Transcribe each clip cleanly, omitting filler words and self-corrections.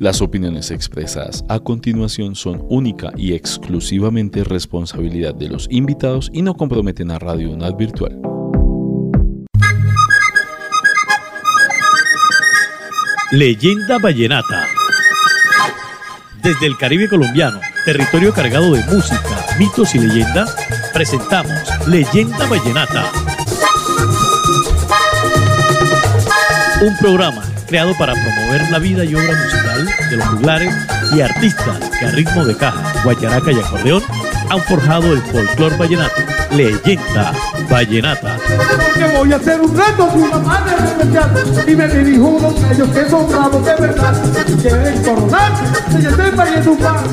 Las opiniones expresadas a continuación son única y exclusivamente responsabilidad de los invitados y no comprometen a Radio UNAD Virtual. Leyenda Vallenata. Desde el Caribe colombiano, territorio cargado de música, mitos y leyendas, presentamos Leyenda Vallenata. Un programa creado para promover la vida y obra musical de los juglares y artistas que a ritmo de caja, guacharaca y acordeón han forjado el folclor vallenato. Leyenda Vallenata. Que voy a hacer un reto de una manera especial y me dirijo a unos de ellos que son bravos de verdad y quieren coronarse y estoy pariendo un pan.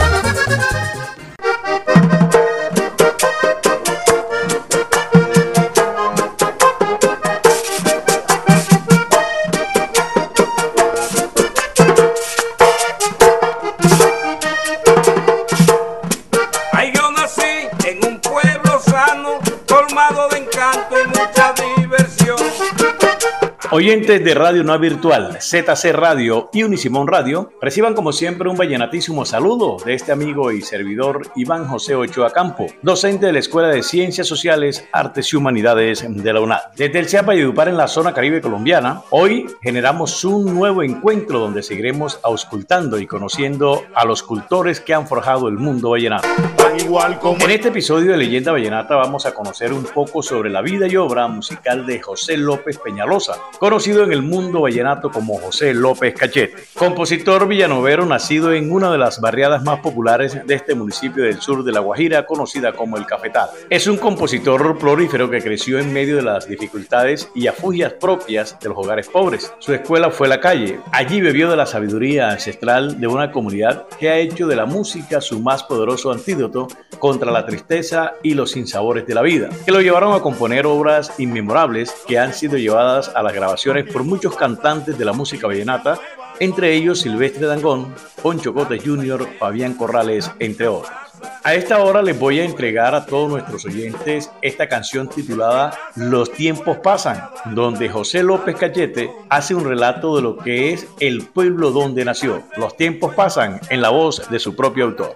Oyentes de Radio UNAD Virtual, ZC Radio y Unisimón Radio, reciban como siempre un vallenatísimo saludo de este amigo y servidor Iván José Ochoa Campo, docente de la Escuela de Ciencias Sociales, Artes y Humanidades de la UNAD. Desde el CEA Valledupar en la zona caribe colombiana, hoy generamos un nuevo encuentro donde seguiremos auscultando y conociendo a los cultores que han forjado el mundo vallenato. En este episodio de Leyenda Vallenata vamos a conocer un poco sobre la vida y obra musical de José López Peñalosa, conocido en el mundo vallenato como José López Cachete, compositor villanovero nacido en una de las barriadas más populares de este municipio del sur de La Guajira, conocida como El Cafetal. Es un compositor prolífero que creció en medio de las dificultades y afugias propias de los hogares pobres. Su escuela fue la calle. Allí bebió de la sabiduría ancestral de una comunidad que ha hecho de la música su más poderoso antídoto contra la tristeza y los sinsabores de la vida, que lo llevaron a componer obras inmemorables que han sido llevadas a las grabaciones por muchos cantantes de la música vallenata, entre ellos Silvestre Dangond, Poncho Cotes Jr., Fabián Corrales, entre otros. A esta hora les voy a entregar a todos nuestros oyentes esta canción titulada Los tiempos pasan, donde José López Cachete hace un relato de lo que es el pueblo donde nació. Los tiempos pasan, en la voz de su propio autor.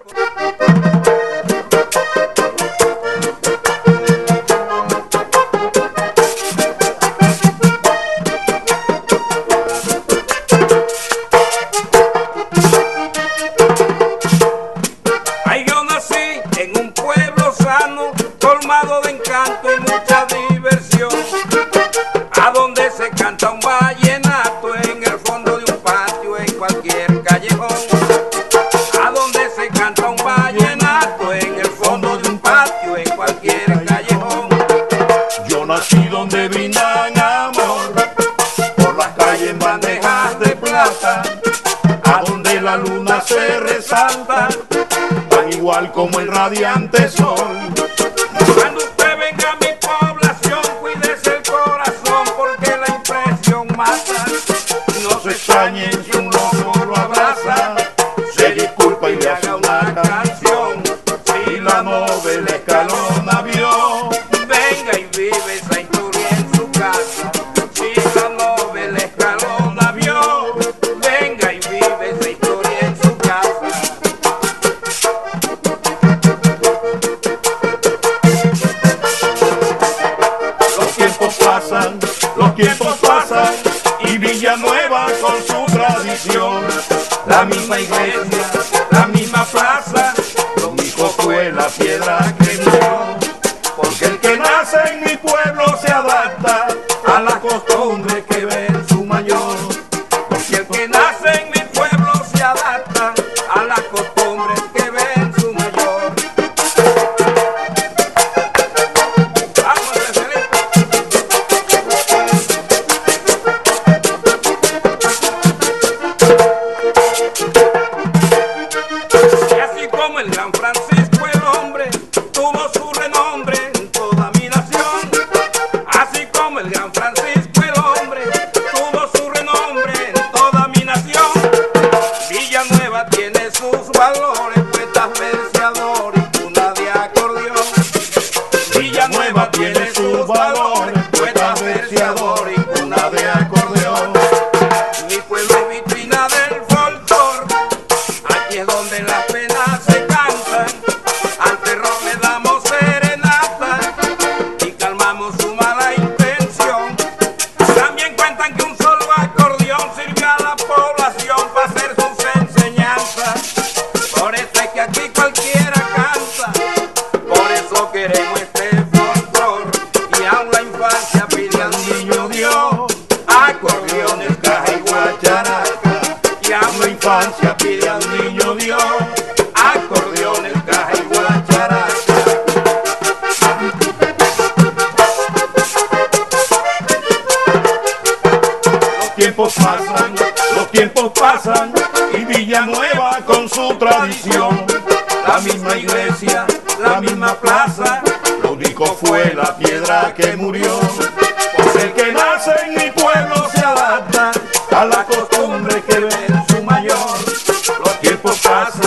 Se resalta tan igual como el radiante sol. Cuando usted venga a mi población, cuídese el corazón porque la impresión mata. No se extrañen si un loco lo abraza, se disculpa y le haga una canción. Si la novela Escalona vio, venga y vive esa historia en su casa. Si la novela Escalona vio, venga y vive esa historia en su casa. Los tiempos pasan y Villanueva con su tradición. La misma iglesia, la misma plaza, lo mismo fue la piedra que dio. Porque el que nace en mi pueblo se adapta a la costumbre que ve en su mayor. Porque el que nace en mi pueblo se adapta a la costumbre que ve en su mayor. Y así como el gran Francisco el hombre acordeón sirvió a la población para hacer sus enseñanzas. Por eso es que aquí cualquiera canta, por eso queremos este folclor. Y aún la infancia pide al niño Dios acordeones, caja y guacharaca. Y aún la infancia pide al niño Dios acordeones, caja y guacharaca. Los tiempos pasan y Villanueva con su tradición. La misma iglesia, la misma plaza, lo único fue la piedra que murió. Pues el que nace en mi pueblo se adapta a la costumbre que ve en su mayor. Los tiempos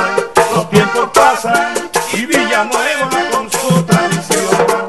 pasan y Villanueva con su tradición.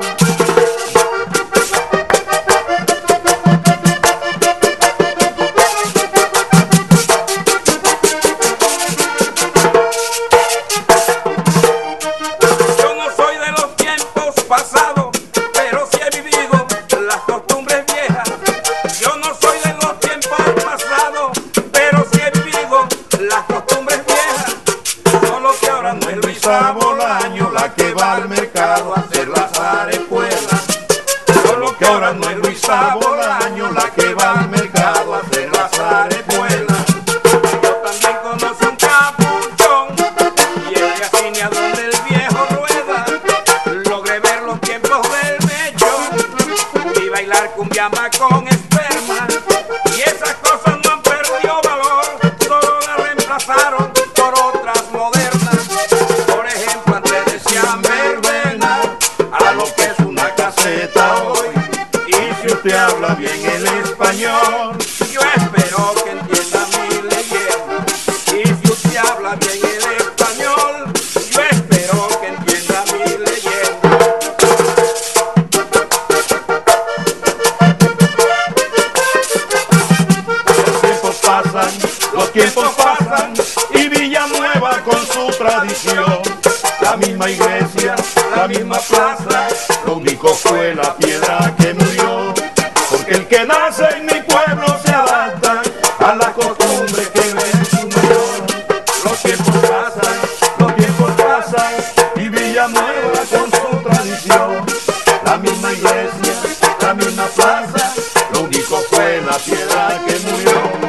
Bolaño, la que va al mercado a hacer las arepuelas. Solo que ahora no es Luisa Bolaño, la que va al mercado a hacer las arepuelas. Yo también conocí un capuchón y el de cine a donde el viejo rueda. Logré ver los tiempos del mechón y bailar cumbiamba con esperma. Y esas cosas no han perdido valor, solo las reemplazaron por otras modernas. A lo que es una caseta hoy. Y si usted habla bien el español, yo espero que entienda mi leyenda. Y si usted habla bien el español, yo espero que entienda mi leyenda. Los tiempos pasan y Villanueva con su tradición. La misma iglesia, la misma plaza, lo único fue la piedra que murió. Porque el que nace en mi pueblo se adapta a la costumbre que ve en su mayor. Los tiempos pasan y Villanueva con su tradición. La misma iglesia, la misma plaza, lo único fue la piedra que murió.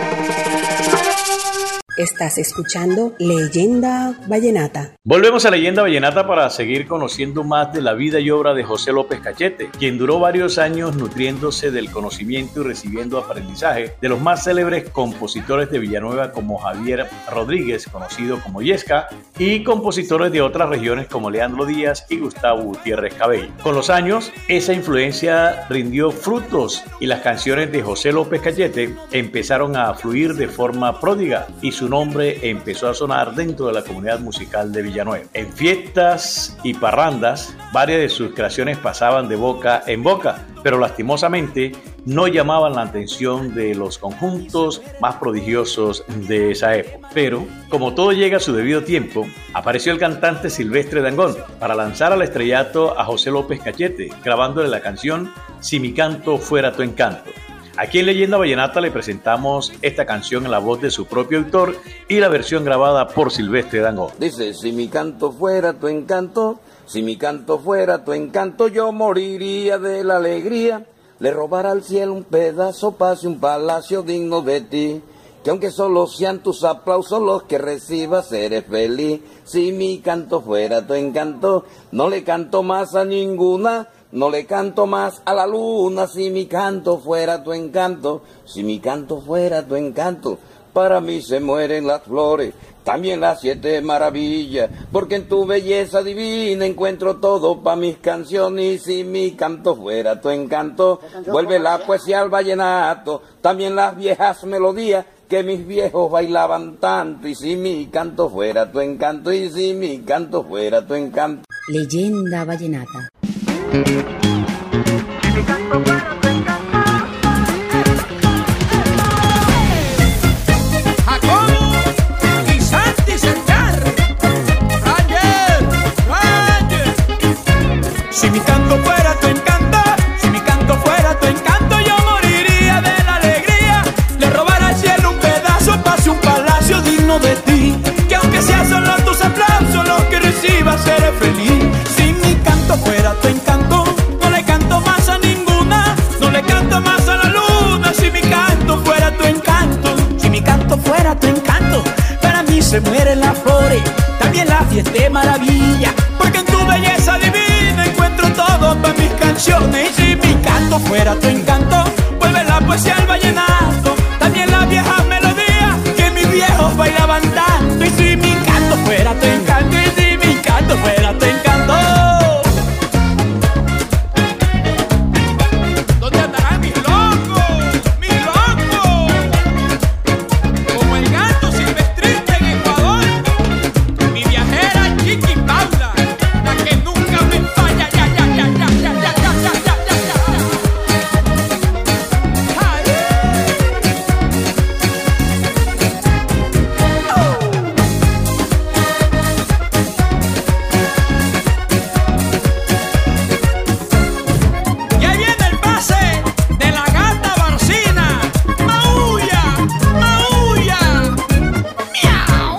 Estás escuchando Leyenda Vallenata. Volvemos a Leyenda Vallenata para seguir conociendo más de la vida y obra de José López Cachete, quien duró varios años nutriéndose del conocimiento y recibiendo aprendizaje de los más célebres compositores de Villanueva como Javier Rodríguez, conocido como Yesca, y compositores de otras regiones como Leandro Díaz y Gustavo Gutiérrez Cabello. Con los años, esa influencia rindió frutos y las canciones de José López Cachete empezaron a fluir de forma pródiga y su nombre empezó a sonar dentro de la comunidad musical de Villanueva. En fiestas y parrandas, varias de sus creaciones pasaban de boca en boca, pero lastimosamente no llamaban la atención de los conjuntos más prodigiosos de esa época. Pero, como todo llega a su debido tiempo, apareció el cantante Silvestre Dangond para lanzar al estrellato a José López Cachete, grabándole la canción Si mi canto fuera tu encanto. Aquí en Leyenda Vallenata le presentamos esta canción en la voz de su propio autor y la versión grabada por Silvestre Dangond. Dice, si mi canto fuera tu encanto, si mi canto fuera tu encanto, yo moriría de la alegría. Le robara al cielo un pedazo, pase un palacio digno de ti. Que aunque solo sean tus aplausos los que recibas, eres feliz. Si mi canto fuera tu encanto, no le canto más a ninguna. No le canto más a la luna. Si mi canto fuera tu encanto, si mi canto fuera tu encanto, para mí se mueren las flores, también las 7 maravillas, porque en tu belleza divina encuentro todo pa' mis canciones. Si mi canto fuera tu encanto, vuelve la poesía al vallenato, también las viejas melodías que mis viejos bailaban tanto. Y si mi canto fuera tu encanto, y si mi canto fuera tu encanto. Leyenda Vallenata. Si mi canto fuera tu encanto, si mi canto fuera tu encanto, yo moriría de la alegría. Le robara siete maravillas, porque en tu belleza divina encuentro todo para mis canciones. Y si mi canto fuera tu encanto, vuelve la poesía al vallenato, también las viejas melodías que mis viejos bailaban tanto. Y si mi canto fuera tu encanto, y si mi canto fuera tu encanto. ¿Dónde andarán mis locos? Mis locos. Como el gato silvestrista en Ecuador, mi viajera Chiqui Paula, la que nunca me falla. Ya. Ay. Y ahí viene el pase de la gata Barcina. ¡Maulla! ¡Maulla! ¡Miau!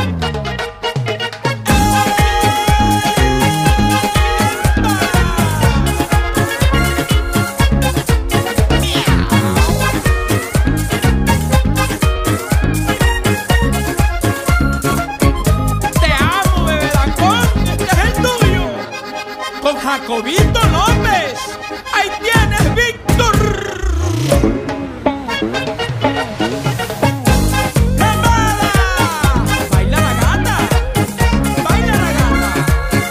Te amo, bebé Dacón, este es el tuyo. Con Jacobito López. Ahí tienes, Víctor. ¡Lambada! Baila la gata. Baila la gata.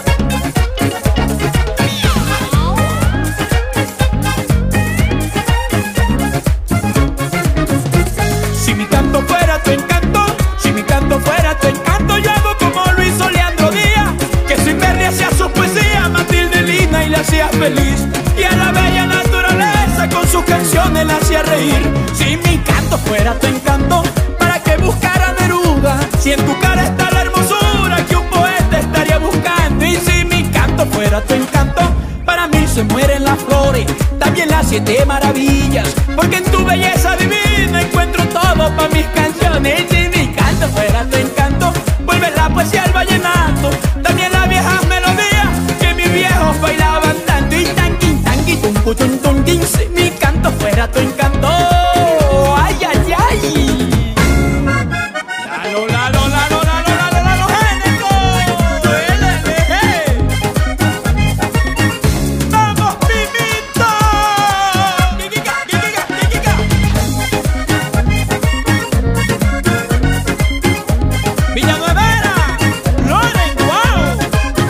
Si mi canto fuera tu encanto, si mi canto fuera tu encanto, yo hago como Luis Oleandro Díaz, que sin verle hacía sus poesías, Matilde Lina y la hacía feliz, y a la bella naturaleza con sus canciones la hacía reír. Si mi canto fuera tu encanto, ¿para qué buscar a Neruda? Si en tu cara está la hermosura que un poeta estaría buscando. Y si mi canto fuera tu encanto, para mí se mueren las flores, también las siete maravillas, porque en tu belleza divina encuentro todo para mis canciones. Y si mi canto fuera tu encanto, vuelve la poesía al vallenato, también las viejas melodías que mis viejos bailaban tanto. Y tanqui, tuncu, tuntunquín, si mi canto fuera tu encanto. Ay, ay, ay. ¡Vamos, Pimito! Villanuevera, Loren, wow.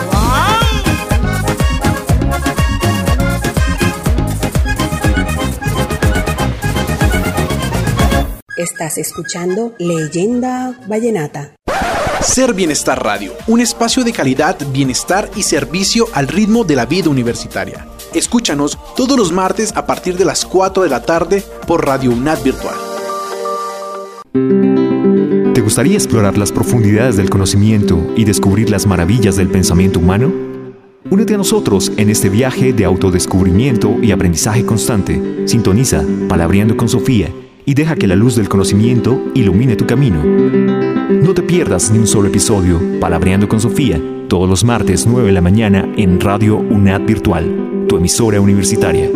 Estás escuchando Leyenda Vallenata. Ser Bienestar Radio, un espacio de calidad, bienestar y servicio al ritmo de la vida universitaria. Escúchanos todos los martes a partir de las 4 de la tarde por Radio UNAD Virtual. ¿Te gustaría explorar las profundidades del conocimiento y descubrir las maravillas del pensamiento humano? Únete a nosotros en este viaje de autodescubrimiento y aprendizaje constante. Sintoniza Palabreando con Sofía y deja que la luz del conocimiento ilumine tu camino. No te pierdas ni un solo episodio. Palabreando con Sofía, todos los martes 9 de la mañana en Radio UNAD Virtual, tu emisora universitaria.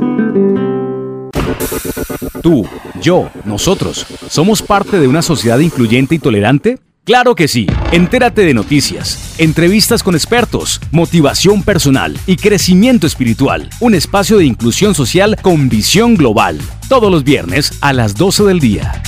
Tú, yo, nosotros, ¿somos parte de una sociedad incluyente y tolerante? ¡Claro que sí! Entérate de noticias, entrevistas con expertos, motivación personal y crecimiento espiritual. Un espacio de inclusión social con visión global. Todos los viernes a las 12 del día.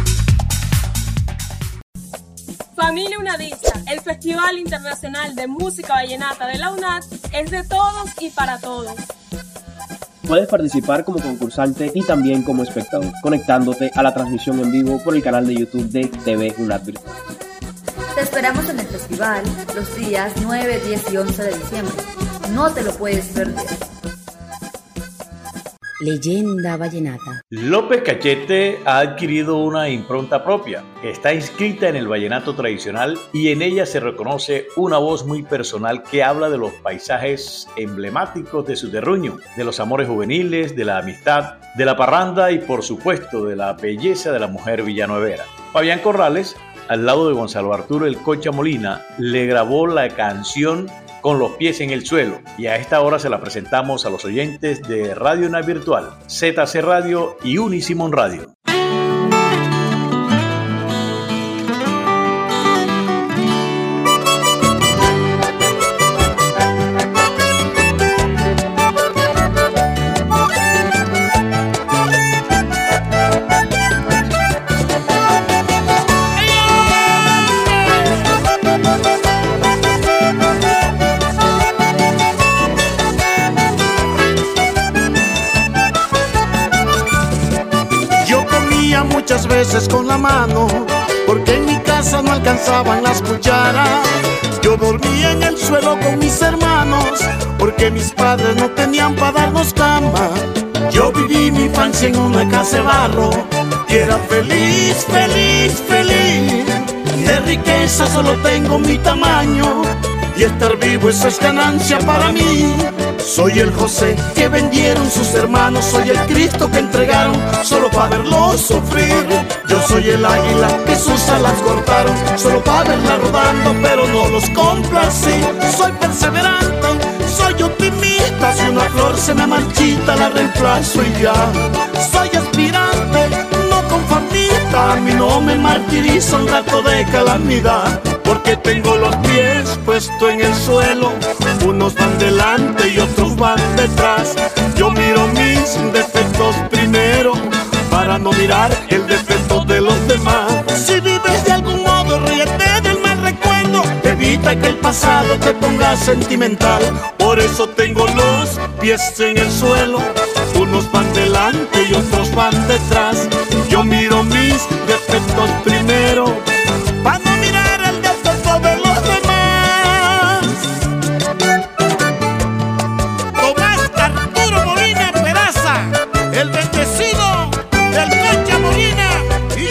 Familia Unadista, el Festival Internacional de Música Vallenata de la UNAD es de todos y para todos. Puedes participar como concursante y también como espectador, conectándote a la transmisión en vivo por el canal de YouTube de TV UNAD Virtual. Te esperamos en el festival los días 9, 10 y 11 de diciembre. No te lo puedes perder. Leyenda Vallenata. López Cachete ha adquirido una impronta propia, que está inscrita en el vallenato tradicional y en ella se reconoce una voz muy personal que habla de los paisajes emblemáticos de su terruño, de los amores juveniles, de la amistad, de la parranda y por supuesto de la belleza de la mujer villanuevera. Fabián Corrales, al lado de Gonzalo Arturo El Cocha Molina, le grabó la canción Con los pies en el suelo, y a esta hora se la presentamos a los oyentes de Radio UNAD Virtual, ZC Radio y Unisimón Radio. veces con la mano, porque en mi casa no alcanzaban las cucharas. Yo dormía en el suelo con mis hermanos, porque mis padres no tenían para darnos cama. Yo viví mi infancia en una casa de barro y era feliz, feliz, feliz. De riqueza solo tengo mi tamaño y estar vivo eso es ganancia para mí. Soy el José que vendieron sus hermanos, soy el Cristo que entregaron solo para verlo sufrir. Yo soy el águila que sus alas cortaron solo para verla rodando, pero no los complací. Soy perseverante, soy optimista, si una flor se me marchita la reemplazo y ya. Soy aspirante, no conformista, a mí no me martiriza un rato de calamidad, porque tengo los pies puestos en el suelo, unos van delante y otros van detrás. Yo miro mis defectos primero, para no mirar el defecto de los demás. Si vives de algún modo, ríete del mal recuerdo, evita que el pasado te ponga sentimental. Por eso tengo los pies en el suelo, unos van delante y otros van detrás. Yo miro mis defectos primero, para no mirar el defecto de los demás. Tomás Arturo Molina Peraza, el bendecido del Concha Molina y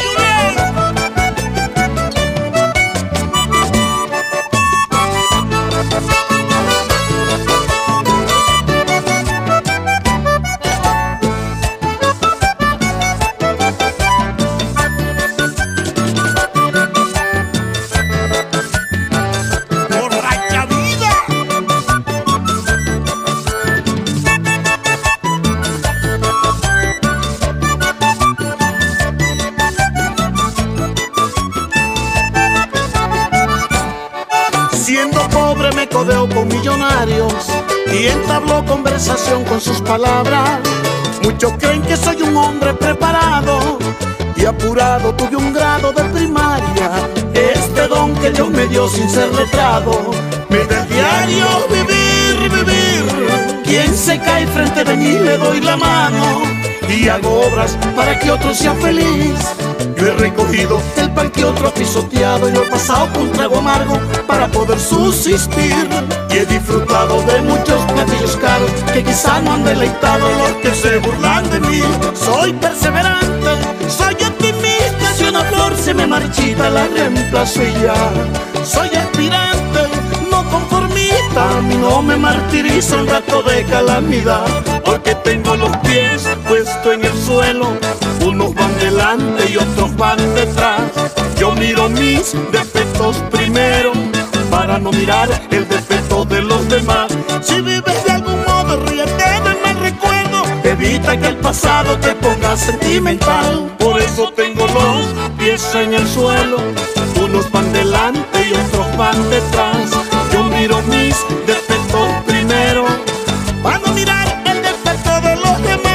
codeo con millonarios y entabló conversación con sus palabras. Muchos creen que soy un hombre preparado y apurado, tuve un grado de primaria. Este don que Dios me dio sin ser letrado, me da el diario vivir, vivir. Quien se cae frente de mí le doy la mano y hago obras para que otro sea feliz. Yo he recogido el pan que otro ha pisoteado y lo he pasado con trago amargo para poder subsistir. Y he disfrutado de muchos platillos caros que quizá no han deleitado los que se burlan de mí. Soy perseverante, soy optimista, si una flor se me marchita la reemplazo y ya. Soy aspirante, no conformista, a mí no me martiriza un rato de calamidad, porque tengo los pies puestos en el suelo, unos van delante y otros van detrás. Yo miro mis defectos primero, para no mirar el defecto de los demás. Si vives de algún modo, ríete del mal recuerdo, evita que el pasado te ponga sentimental. Por eso tengo los pies en el suelo, unos van delante y otros van detrás. Yo miro mis defectos primero, para no mirar el defecto de los demás.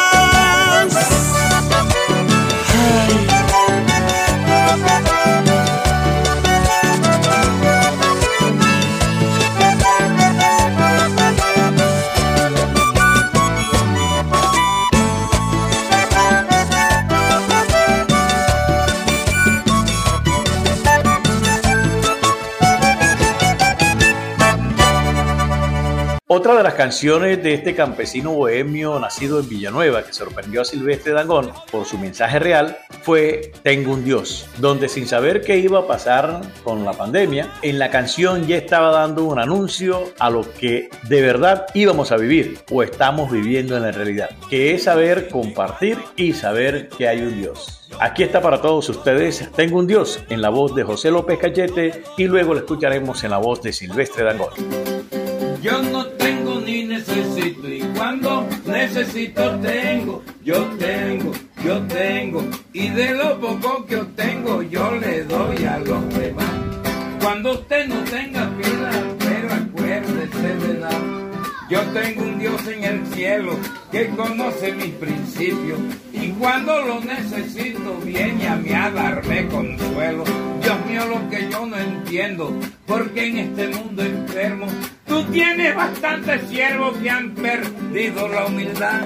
Otra de las canciones de este campesino bohemio nacido en Villanueva que sorprendió a Silvestre Dangond por su mensaje real fue Tengo un Dios, donde sin saber qué iba a pasar con la pandemia, en la canción ya estaba dando un anuncio a lo que de verdad íbamos a vivir o estamos viviendo en la realidad, que es saber compartir y saber que hay un Dios. Aquí está para todos ustedes Tengo un Dios, en la voz de José López Cayete, y luego lo escucharemos en la voz de Silvestre Dangond. Yo no tengo ni necesito, y cuando necesito tengo, yo tengo, y de lo poco que obtengo yo le doy a los demás. Cuando usted no tenga pila, pero acuérdese de nada. Yo tengo un Dios en el cielo que conoce mis principios, y cuando lo necesito viene a mí a darme consuelo. Dios mío, lo que yo no entiendo, porque en este mundo enfermo tú tienes bastantes siervos que han perdido la humildad.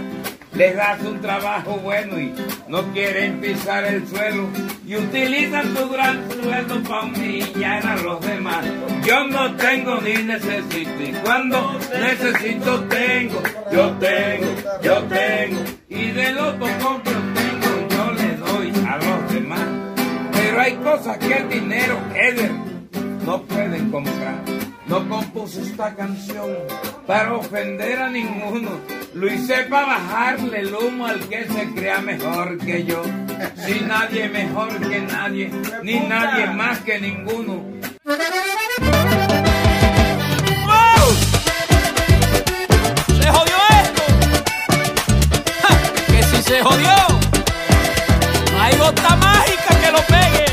les das un trabajo bueno y no quieren pisar el suelo y utilizan tu gran sueldo para humillar a los demás. Yo no tengo ni necesito y cuando necesito tengo, yo tengo y de lo poco que tengo yo le doy a los demás. Pero hay cosas que el dinero, Eder, no pueden comprar. No compuse esta canción para ofender a ninguno. Lo hice para bajarle el humo al que se crea mejor que yo. Si nadie mejor que nadie, ni nadie más que ninguno. ¡Wow! ¡Se jodió esto! ¡Ja! ¡Que si se jodió! No hay gota mágica que lo pegue.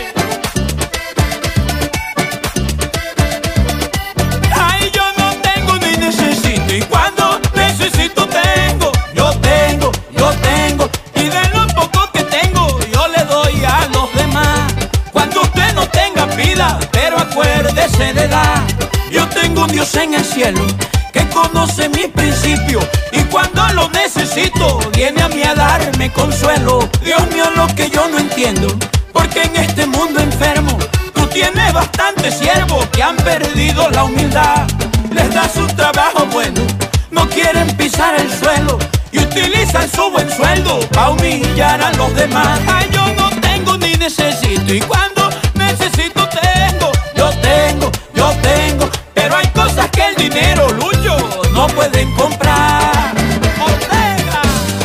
Y cuando necesito tengo, yo tengo, y de lo poco que tengo, yo le doy a los demás. Cuando usted no tenga pida, pero acuérdese de dar. Yo tengo un Dios en el cielo que conoce mis principios y cuando lo necesito viene a mí a darme consuelo. Dios mío, lo que yo no entiendo, porque en este mundo enfermo tú tienes bastantes siervos que han perdido la humildad. Les das un trabajo bueno, no quieren pisar el suelo y utilizan su buen sueldo para humillar a los demás. Ay, yo no tengo ni necesito y cuando necesito tengo, yo tengo, pero hay cosas que el dinero, Lucho, no pueden comprar. Ortega.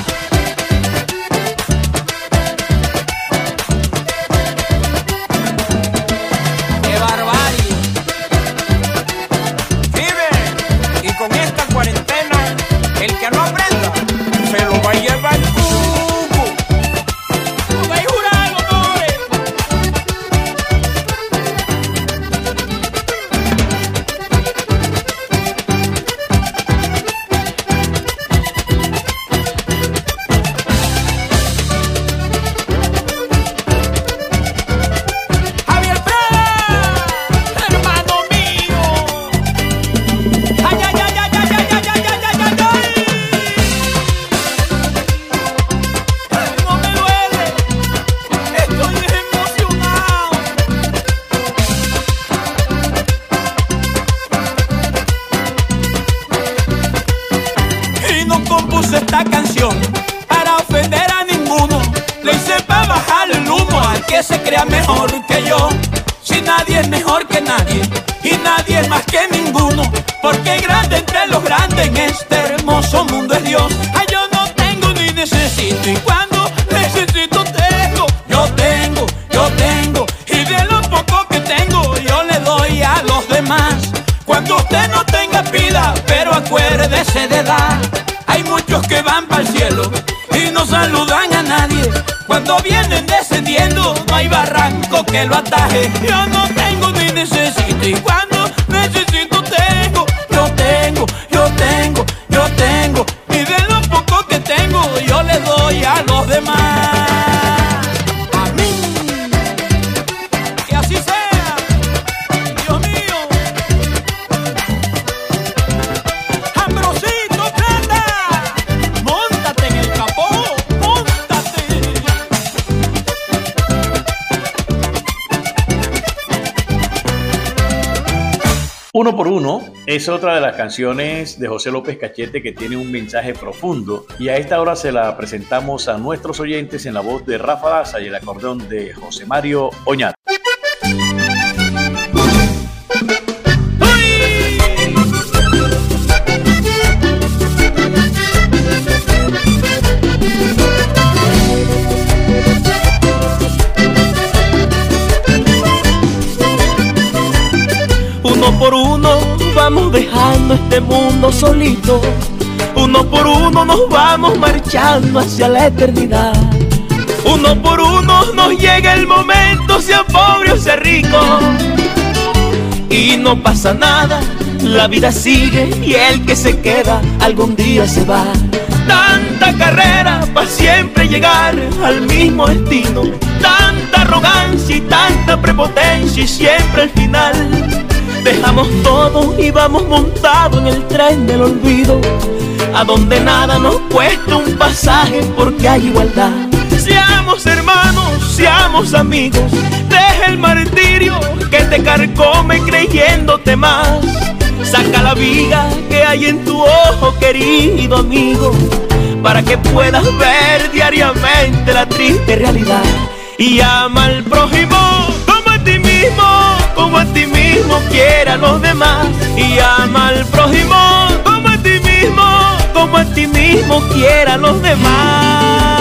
¡Qué barbarie! Y con esta cuarentena, el que no aprenda, se lo va a llevar el cubo. ¡No vais a jurar, honores! ¡Javier Prada! ¡Hermano mío! ¡Ay, ay, ay, ay, ay, ay, ay, ay, ay, ay, ay! No me duele, estoy emocionado. Y no compuse esta canción para ofender a ninguno. Le hice para bajar el humo al que se crea mejor que yo. Si nadie es mejor que nadie y nadie es más que ninguno, porque grande entre los grandes en este hermoso mundo es Dios. Ay, yo no tengo ni necesito y cuando necesito tengo, yo tengo, y de lo poco que tengo yo le doy a los demás. Cuando usted no tenga pida, pero acuérdese de dar. Hay muchos que van para el cielo y no saludan a nadie. Cuando vienen descendiendo no hay barranco que lo ataje. Yo no tengo ni necesito y cuando necesito tengo, yo tengo, y de lo poco que tengo yo le doy a los demás. Amén. Que así sea, Dios mío. Ambrosito Plata, móntate en el capó, móntate. Uno por uno es otra de las canciones de José López Cachete que tiene un mensaje profundo y a esta hora se la presentamos a nuestros oyentes en la voz de Rafa Daza y el acordeón de José Mario Oñate. Uno por uno vamos dejando este mundo solito. Uno por uno nos vamos marchando hacia la eternidad. Uno por uno nos llega el momento, sea pobre o sea rico. Y no pasa nada, la vida sigue y el que se queda algún día se va. Tanta carrera para siempre llegar al mismo destino. Tanta arrogancia y tanta prepotencia y siempre al final Dejamos todo y vamos montados en el tren del olvido, a donde nada nos cuesta un pasaje porque hay igualdad. Seamos hermanos, seamos amigos, deja el martirio que te carcome creyéndote más. Saca la viga que hay en tu ojo, querido amigo, para que puedas ver diariamente la triste realidad. Y ama al prójimo como a ti mismo, como a ti mismo quiera a los demás. Y ama al prójimo como a ti mismo, como a ti mismo quiera a los demás.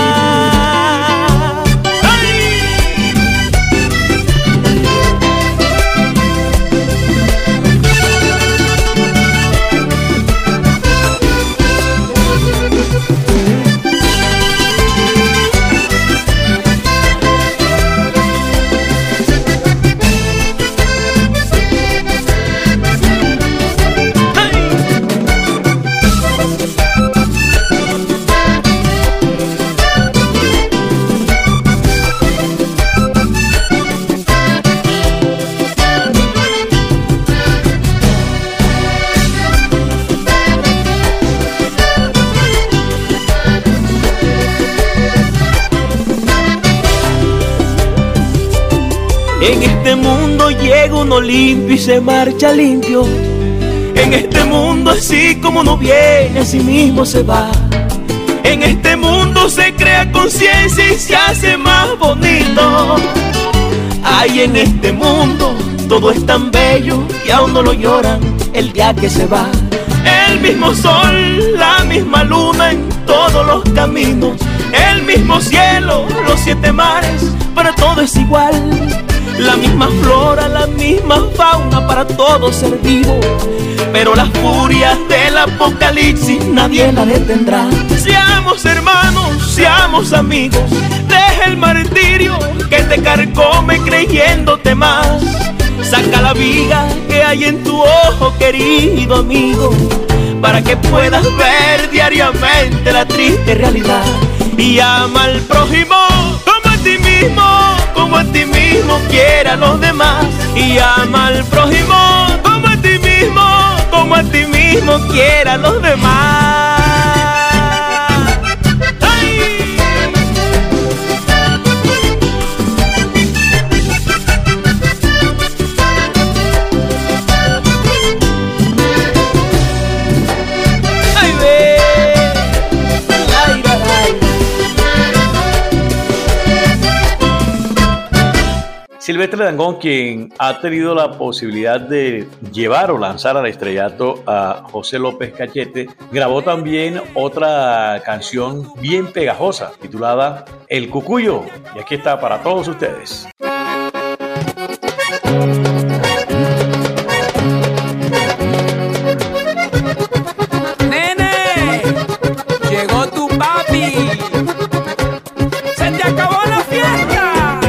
En este mundo llega uno limpio y se marcha limpio. En este mundo así como uno viene, así mismo se va. En este mundo se crea conciencia y se hace más bonito. Ay, en este mundo todo es tan bello que aún no lo lloran el día que se va. El mismo sol, la misma luna en todos los caminos, el mismo cielo, los 7 mares, para todo es igual. La misma flora, la misma fauna para todo ser vivo. Pero las furias del apocalipsis nadie la detendrá. Seamos hermanos, seamos amigos, deja el martirio que te carcome creyéndote más. Saca la viga que hay en tu ojo, querido amigo, para que puedas ver diariamente la triste realidad. Y ama al prójimo como a ti mismo, como a ti mismo quiera a los demás. Y ama al prójimo como a ti mismo, como a ti mismo quiera a los demás. Silvestre Dangond, quien ha tenido la posibilidad de llevar o lanzar al estrellato a José López Cachete, grabó también otra canción bien pegajosa titulada El Cucuyo, y aquí está para todos ustedes. Nene, llegó tu papi, se te acabó la fiesta.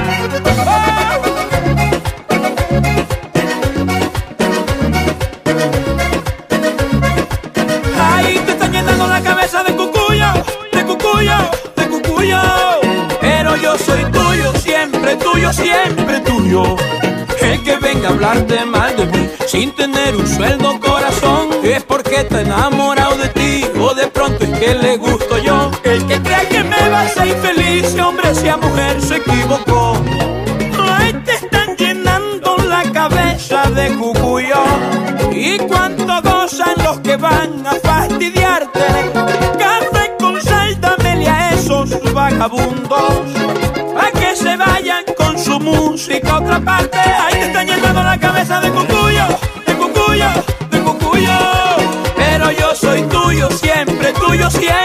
Pero yo soy tuyo, siempre tuyo. El que venga a hablarte mal de mí sin tener un sueldo, corazón, es porque está enamorado de ti o de pronto es que le gusto yo. El que crea que me va a hacer infeliz, si hombre sea mujer, se equivocó. Ay, te están llenando la cabeza de cucuyo. Y cuánto gozan los que van a fastidiarte. Café con sal, dámele a esos vagabundos, a que se vayan con su música a otra parte. Ahí te están llenando la cabeza de cucuyo, de cucuyo, de cucuyo. Pero yo soy tuyo, siempre tuyo.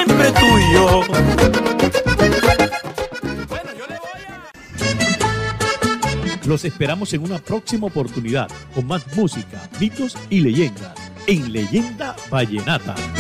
Los esperamos en una próxima oportunidad con más música, mitos y leyendas en Leyenda Vallenata.